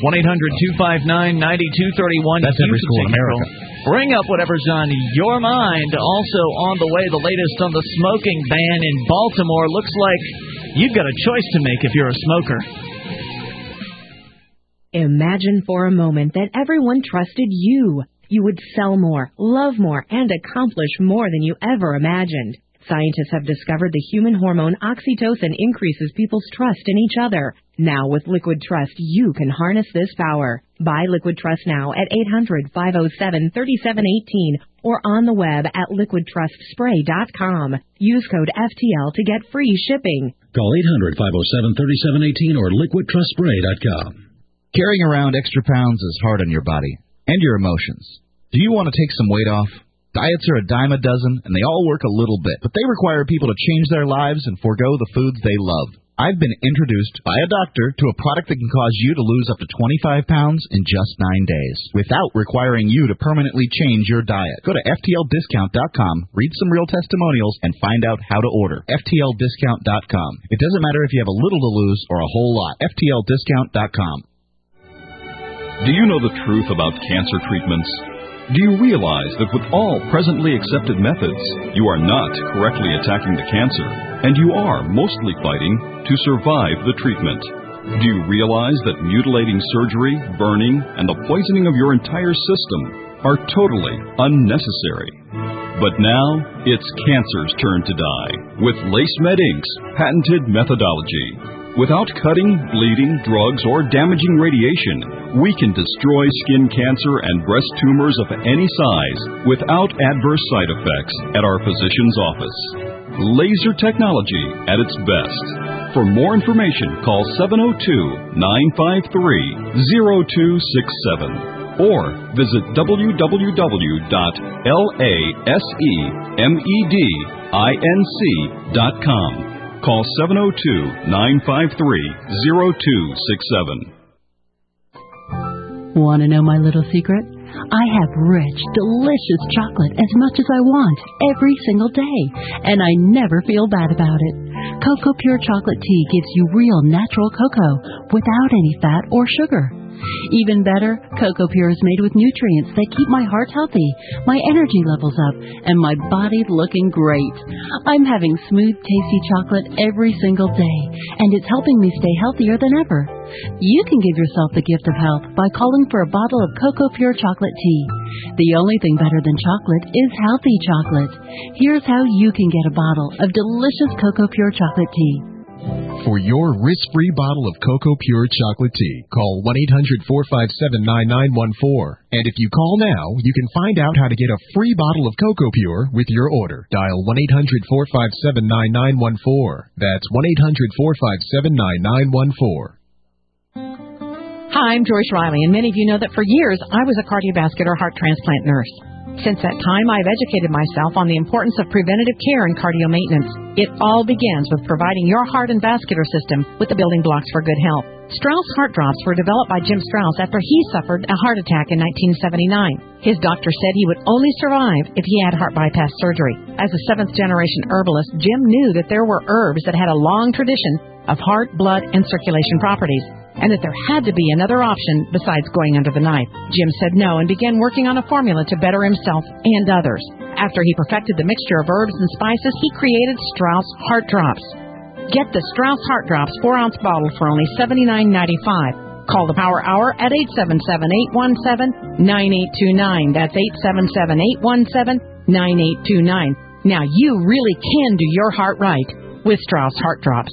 1-800-259-9231. That's every school in America. Bring up whatever's on your mind. Also on the way, the latest on the smoking ban in Baltimore. Looks like you've got a choice to make if you're a smoker. Imagine for a moment that everyone trusted you. You would sell more, love more, and accomplish more than you ever imagined. Scientists have discovered the human hormone oxytocin increases people's trust in each other. Now with Liquid Trust, you can harness this power. Buy Liquid Trust now at 800-507-3718 or on the web at liquidtrustspray.com. Use code FTL to get free shipping. Call 800-507-3718 or liquidtrustspray.com. Carrying around extra pounds is hard on your body and your emotions. Do you want to take some weight off? Diets are a dime a dozen, and they all work a little bit, but they require people to change their lives and forego the foods they love. I've been introduced by a doctor to a product that can cause you to lose up to 25 pounds in just 9 days, without requiring you to permanently change your diet. Go to FTLDiscount.com, read some real testimonials, and find out how to order. FTLDiscount.com. It doesn't matter if you have a little to lose or a whole lot. FTLDiscount.com. Do you know the truth about cancer treatments? Do you realize that with all presently accepted methods, you are not correctly attacking the cancer, and you are mostly fighting to survive the treatment? Do you realize that mutilating surgery, burning, and the poisoning of your entire system are totally unnecessary? But now, it's cancer's turn to die with LaceMed Inc.'s patented methodology. Without cutting, bleeding, drugs, or damaging radiation, we can destroy skin cancer and breast tumors of any size without adverse side effects at our physician's office. Laser technology at its best. For more information, call 702-953-0267 or visit www.lasemedinc.com. Call 702-953-0267. Want to know my little secret? I have rich, delicious chocolate as much as I want every single day, and I never feel bad about it. Cocoa Pure Chocolate Tea gives you real natural cocoa without any fat or sugar. Even better, Cocoa Pure is made with nutrients that keep my heart healthy, my energy levels up, and my body looking great. I'm having smooth, tasty chocolate every single day, and it's helping me stay healthier than ever. You can give yourself the gift of health by calling for a bottle of Cocoa Pure chocolate tea. The only thing better than chocolate is healthy chocolate. Here's how you can get a bottle of delicious Cocoa Pure chocolate tea. For your risk-free bottle of Cocoa Pure chocolate tea, call 1-800-457-9914. And if you call now, you can find out how to get a free bottle of Cocoa Pure with your order. Dial 1-800-457-9914. That's 1-800-457-9914. Hi, I'm Joyce Riley, and many of you know that for years I was a cardiovascular heart transplant nurse. Since that time, I've educated myself on the importance of preventative care and cardio maintenance. It all begins with providing your heart and vascular system with the building blocks for good health. Strauss Heart Drops were developed by Jim Strauss after he suffered a heart attack in 1979. His doctor said he would only survive if he had heart bypass surgery. As a seventh-generation herbalist, Jim knew that there were herbs that had a long tradition of heart, blood, and circulation properties, and that there had to be another option besides going under the knife. Jim said no and began working on a formula to better himself and others. After he perfected the mixture of herbs and spices, he created Strauss Heart Drops. Get the Strauss Heart Drops 4-ounce bottle for only $79.95. Call the Power Hour at 877-817-9829. That's 877-817-9829. Now you really can do your heart right with Strauss Heart Drops.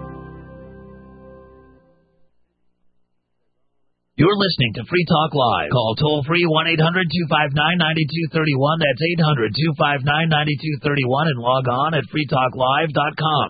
You're listening to Free Talk Live. Call toll-free 1-800-259-9231. That's 800-259-9231 and log on at freetalklive.com.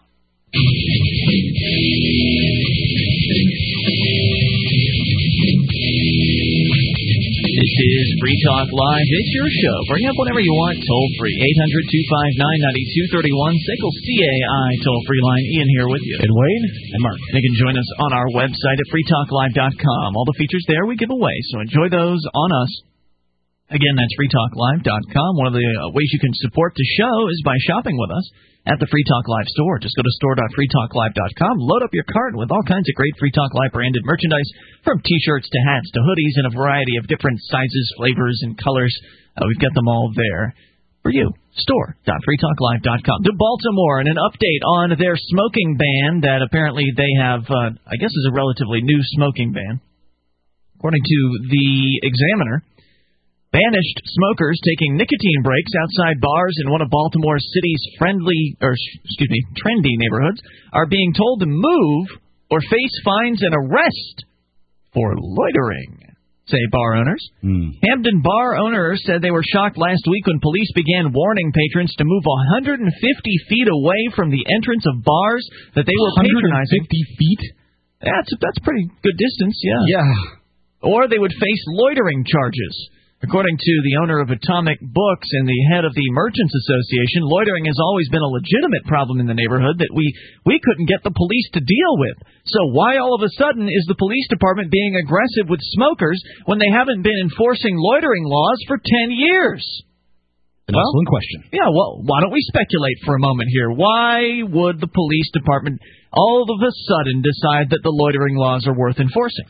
This is Free Talk Live. It's your show. Bring up whatever you want, toll-free. 800-259-9231. SICKLE CAI toll-free line. Ian here with you. And Wayne. And Mark. And you can join us on our website at freetalklive.com. All the features there we give away, so enjoy those on us. Again, that's freetalklive.com. One of the ways you can support the show is by shopping with us at the Free Talk Live store. Just go to store.freetalklive.com, load up your cart with all kinds of great Free Talk Live branded merchandise, from T-shirts to hats to hoodies in a variety of different sizes, flavors, and colors. We've got them all there for you. Store.freetalklive.com. To Baltimore, and an update on their smoking ban that apparently they have, I guess is a relatively new smoking ban. According to the Examiner, banished smokers taking nicotine breaks outside bars in one of Baltimore City's trendy neighborhoods are being told to move or face fines and arrest for loitering, say bar owners. Hampden bar owners said they were shocked last week when police began warning patrons to move 150 feet away from the entrance of bars that they were patronizing. 150 feet? That's pretty good distance, yeah. Yeah. Or they would face loitering charges. According to the owner of Atomic Books and the head of the Merchants Association, loitering has always been a legitimate problem in the neighborhood that we couldn't get the police to deal with. So why all of a sudden is the police department being aggressive with smokers when they haven't been enforcing loitering laws for 10 years? An excellent question. Yeah, well, why don't we speculate for a moment here? Why would the police department all of a sudden decide that the loitering laws are worth enforcing?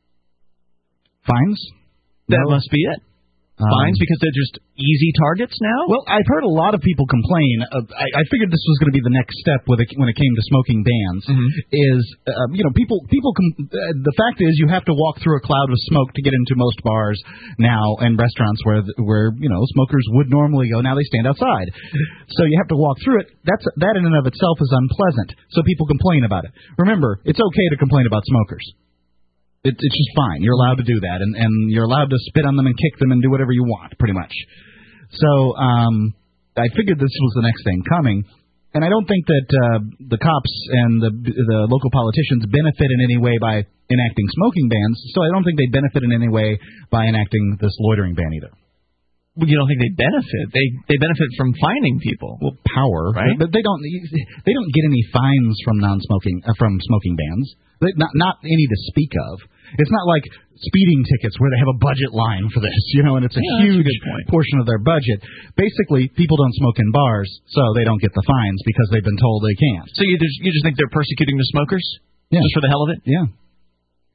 Fines? That must be it. Fines because they're just easy targets now? Well, I've heard a lot of people complain. I figured this was going to be the next step when it came to smoking bans. People. The fact is, you have to walk through a cloud of smoke to get into most bars now and restaurants where smokers would normally go. Now they stand outside, so you have to walk through it. That in and of itself is unpleasant. So people complain about it. Remember, it's okay to complain about smokers. It's just fine. You're allowed to do that, and you're allowed to spit on them and kick them and do whatever you want, pretty much. So I figured this was the next thing coming, and I don't think that the cops and the local politicians benefit in any way by enacting smoking bans, so I don't think they benefit in any way by enacting this loitering ban either. Well, you don't think they benefit? They benefit from fining people. Well, power, right? But they don't get any fines from from smoking bans. Not any to speak of. It's not like speeding tickets where they have a budget line for this, and it's a huge portion of their budget. Basically, people don't smoke in bars, so they don't get the fines because they've been told they can't. So you just think they're persecuting the smokers? Yeah. Just for the hell of it? Yeah.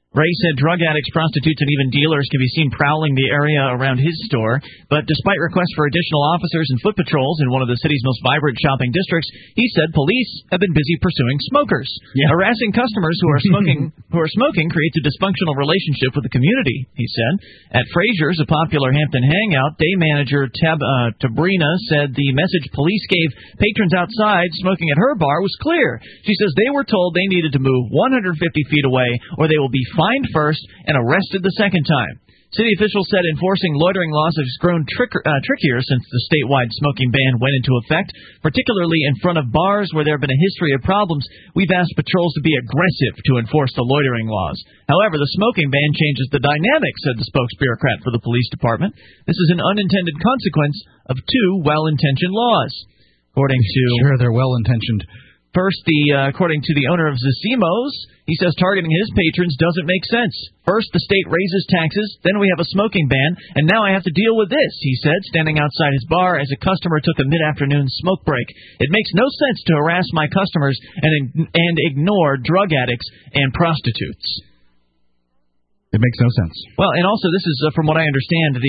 Ray said drug addicts, prostitutes, and even dealers can be seen prowling the area around his store. But despite requests for additional officers and foot patrols in one of the city's most vibrant shopping districts, he said police have been busy pursuing smokers. Yeah. Harassing customers who are smoking creates a dysfunctional relationship with the community, he said. At Fraser's, a popular Hampton hangout, day manager Tabrina said the message police gave patrons outside smoking at her bar was clear. She says they were told they needed to move 150 feet away or they will be fined first and arrested the second time. City officials said enforcing loitering laws has grown trickier since the statewide smoking ban went into effect, particularly in front of bars where there have been a history of problems. We've asked patrols to be aggressive to enforce the loitering laws. However, the smoking ban changes the dynamic, said the spokesbureaucrat for the police department. This is an unintended consequence of two well-intentioned laws. According to... Sure, they're well-intentioned. First, according to the owner of Zazimo's, he says targeting his patrons doesn't make sense. First, the state raises taxes, then we have a smoking ban, and now I have to deal with this, he said, standing outside his bar as a customer took a mid-afternoon smoke break. It makes no sense to harass my customers and ignore drug addicts and prostitutes. It makes no sense. Well, and also this is, from what I understand,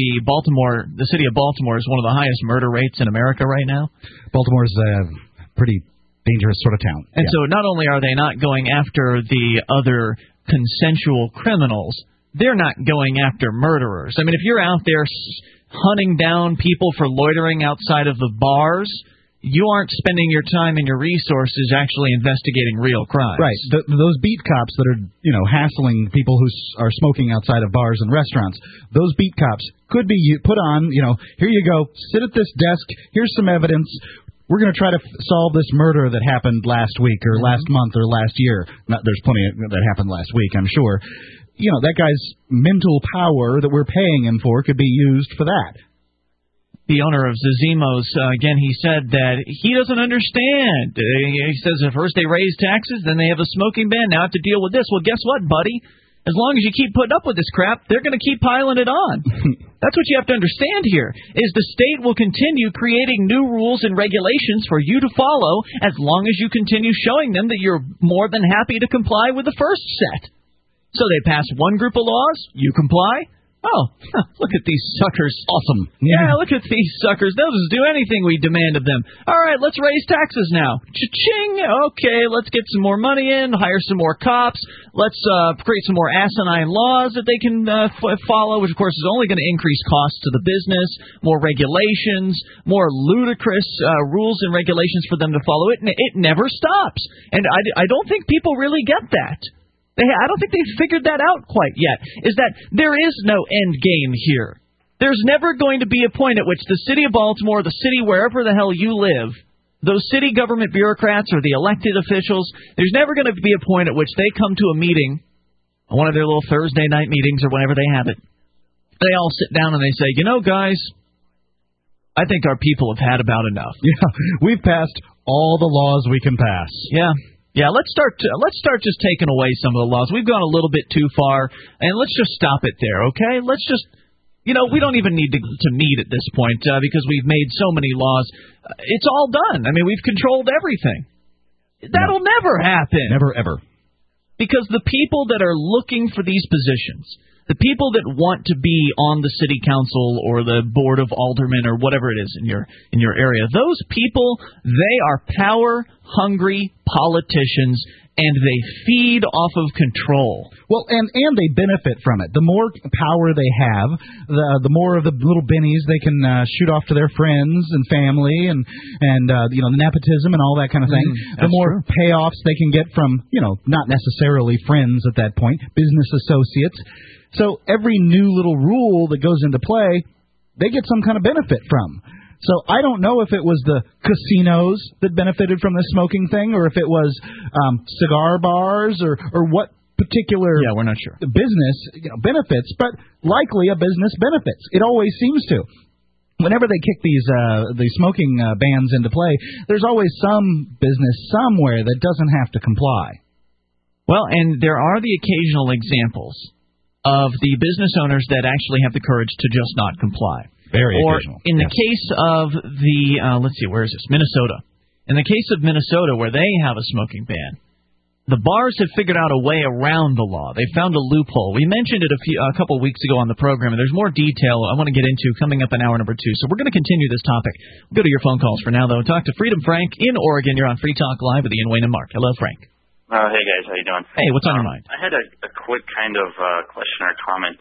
the city of Baltimore is one of the highest murder rates in America right now. Baltimore's pretty dangerous sort of town. And so not only are they not going after the other consensual criminals, they're not going after murderers. I mean, if you're out there hunting down people for loitering outside of the bars, you aren't spending your time and your resources actually investigating real crimes. Right. Those beat cops that are, hassling people who are smoking outside of bars and restaurants, those beat cops could be put on, here you go, sit at this desk, here's some evidence. We're going to try to solve this murder that happened last week or last month or last year. There's plenty that happened last week, I'm sure. That guy's mental power that we're paying him for could be used for that. The owner of Zazimo's, again, he said that he doesn't understand. He says at first they raise taxes, then they have a smoking ban, now I have to deal with this. Well, guess what, buddy? As long as you keep putting up with this crap, they're going to keep piling it on. That's what you have to understand here, is the state will continue creating new rules and regulations for you to follow as long as you continue showing them that you're more than happy to comply with the first set. So they pass one group of laws, you comply. Oh, look at these suckers. Awesome. Yeah, look at these suckers. They'll just do anything we demand of them. All right, let's raise taxes now. Cha-ching. Okay, let's get some more money in, hire some more cops. Let's create some more asinine laws that they can follow, which, of course, is only going to increase costs to the business, more regulations, more ludicrous rules and regulations for them to follow. It never stops. And I don't think people really get that. I don't think they've figured that out quite yet, is that there is no end game here. There's never going to be a point at which the city of Baltimore, the city wherever the hell you live, those city government bureaucrats or the elected officials, there's never going to be a point at which they come to a meeting, one of their little Thursday night meetings or whenever they have it. They all sit down and they say, guys, I think our people have had about enough. Yeah, we've passed all the laws we can pass. Yeah, let's start just taking away some of the laws. We've gone a little bit too far, and let's just stop it there, okay? Let's just, we don't even need to meet at this point because we've made so many laws. It's all done. I mean, we've controlled everything. That'll never happen. Never, ever. Because the people that are looking for these positions, the people that want to be on the city council or the board of aldermen or whatever it is in your area, those people, they are power-hungry politicians, and they feed off of control. Well, and they benefit from it. The more power they have, the more of the little bennies they can shoot off to their friends and family and the nepotism and all that kind of thing. The more payoffs they can get from, not necessarily friends at that point, business associates. So every new little rule that goes into play, they get some kind of benefit from. So I don't know if it was the casinos that benefited from the smoking thing, or if it was cigar bars, or what particular we're not sure. Business benefits, but likely a business benefits. It always seems to. Whenever they kick these smoking bans into play, there's always some business somewhere that doesn't have to comply. Well, and there are the occasional examples of the business owners that actually have the courage to just not comply. Very or occasional. In the case of let's see, where is this? Minnesota. In the case of Minnesota, where they have a smoking ban, The bars have figured out a way around the law. They found a loophole. We mentioned it a couple of weeks ago on the program, and there's more detail I want to get into coming up in hour number 2. So we're going to continue this topic. We'll go to your phone calls for now, though. Talk to Freedom Frank in Oregon. You're on Free Talk Live with Ian, Wayne, and Mark. Hello, Frank. Hey, guys. How you doing? Hey, what's on your mind? I had a quick kind of question or comment.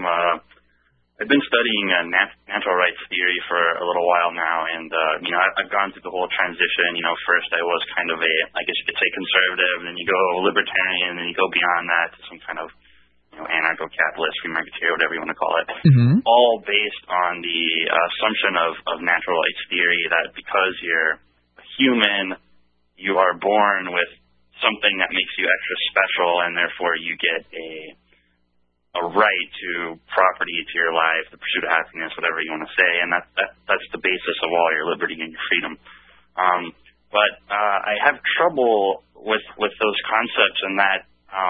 I've been studying natural rights theory for a little while now, and I've gone through the whole transition. First I was kind of I guess you could say conservative, and then you go libertarian, and then you go beyond that to some kind of anarcho-capitalist, free market theory, whatever you want to call it. Mm-hmm. All based on the assumption of natural rights theory that because you're a human, you are born with something that makes you extra special, and therefore you get a right to property, to your life, the pursuit of happiness, whatever you want to say, and that's the basis of all your liberty and your freedom. But I have trouble with those concepts, and that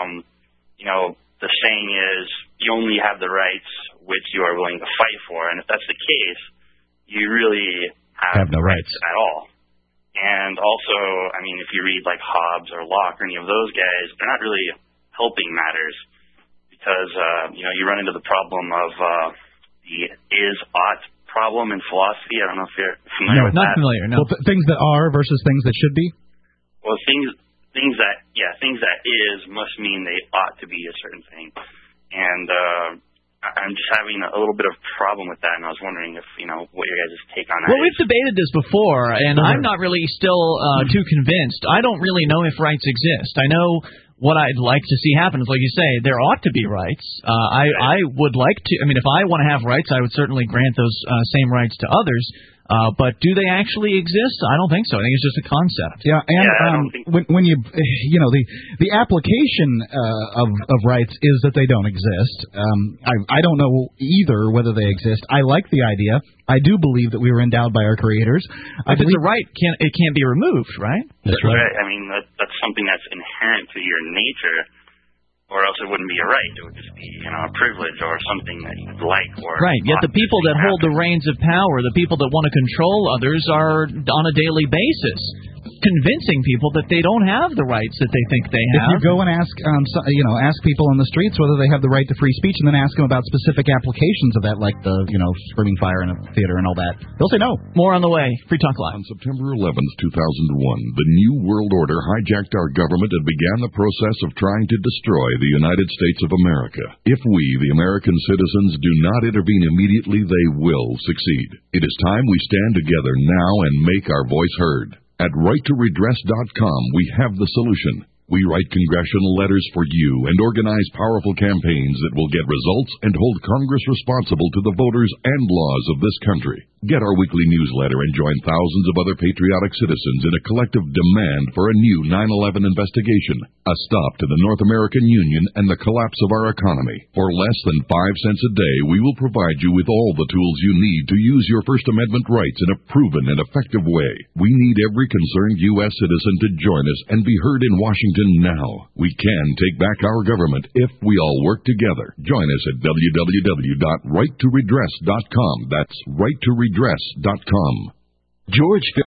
the saying is you only have the rights which you are willing to fight for, and if that's the case, you really have no rights at all. And also, I mean, if you read like Hobbes or Locke or any of those guys, they're not really helping matters. Because, you run into the problem of the is-ought problem in philosophy. I don't know if you're familiar with that. No, not familiar, no. Well, things that are versus things that should be? Well, things that is must mean they ought to be a certain thing. And I'm just having a little bit of problem with that, and I was wondering if, what your guys' take on that is. Well, we've debated this before, and I'm not really still too convinced. I don't really know if rights exist. I know what I'd like to see happen is, like you say, there ought to be rights. I would like to. I mean, if I want to have rights, I would certainly grant those same rights to others. But do they actually exist? I don't think so. I think it's just a concept. Yeah, and when you the application of rights is that they don't exist. I don't know either whether they exist. I like the idea. I do believe that we were endowed by our creators. If it's a right, it can't be removed, right? That's right. I mean, that's something that's inherent to your nature, or else it wouldn't be a right. It would just be, a privilege or something that you'd like. Or right. Yet the people that hold the reins of power, the people that want to control others, are on a daily basis convincing people that they don't have the rights that they think they have. If you go and ask people on the streets whether they have the right to free speech, and then ask them about specific applications of that, like the screaming fire in a theater and all that, they'll say no. More on the way. Free Talk Live. On September 11th, 2001, the New World Order hijacked our government and began the process of trying to destroy the United States of America. If we, the American citizens, do not intervene immediately, they will succeed. It is time we stand together now and make our voice heard. At righttoredress.com, we have the solution. We write congressional letters for you and organize powerful campaigns that will get results and hold Congress responsible to the voters and laws of this country. Get our weekly newsletter and join thousands of other patriotic citizens in a collective demand for a new 9/11 investigation, a stop to the North American Union and the collapse of our economy. For less than 5 cents a day, we will provide you with all the tools you need to use your First Amendment rights in a proven and effective way. We need every concerned U.S. citizen to join us and be heard in Washington now. We can take back our government if we all work together. Join us at www.righttoredress.com. That's righttoredress.com. George